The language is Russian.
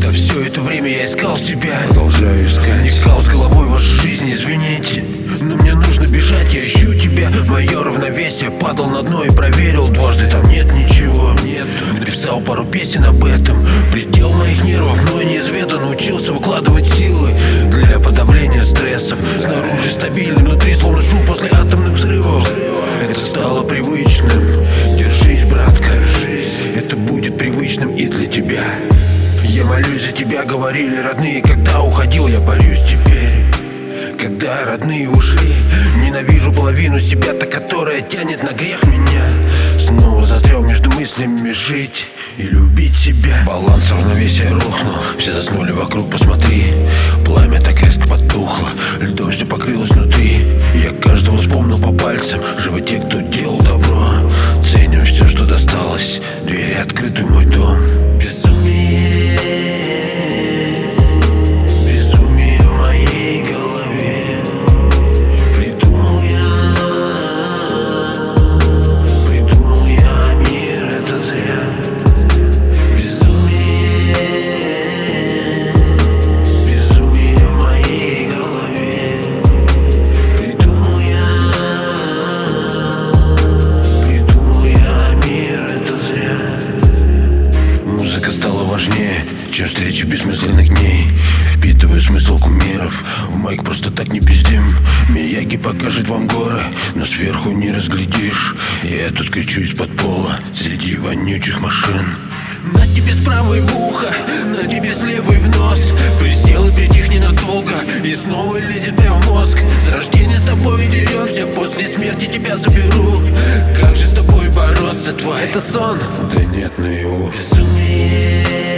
Все это время я искал себя, продолжаю искать. не кал с головой в вашей жизни, извините, но мне нужно бежать, я ищу тебя. Мое равновесие, падал на дно и проверил дважды, там нет ничего. Написал пару песен об этом, предел моих нервов, но неизведан. Научился выкладывать силы для подавления стрессов. Снаружи стабильно, внутри словно шум после атомных взрывов. Это стало привычным, держись, братка, это будет привычным и для тебя. Я молюсь за тебя, говорили родные, когда уходил, я борюсь теперь. Когда родные ушли, ненавижу половину себя-то, которая тянет на грех меня. Снова застрял между мыслями жить и любить себя. Баланс равновесия рухнул, все заснули вокруг, посмотри. Пламя так резко потухло, льдом все покрылось внутри. Я каждого вспомнил по пальцам, живы те, кто делал добро. Ценим все, что досталось, двери открыты в мой дом. Безумие, безумие в моей голове. Придумал я мир этот зря. Безумие, безумие в моей голове. Придумал я мир этот зря. Музыка стала важнее, чем встречи бессмысленных дней. Впитываю смысл кумиров, в майк просто так не пиздим. Мияги покажет вам горы, но сверху не разглядишь. Я тут кричу из-под пола, среди вонючих машин. На тебе с правой в ухо, на тебе с левой в нос. Присел и притих ненадолго, и снова лезет прям в мозг. С рождения с тобой деремся, после смерти тебя заберу. Как же с тобой бороться, тварь? Это сон? Да нет, наяву. Безумие.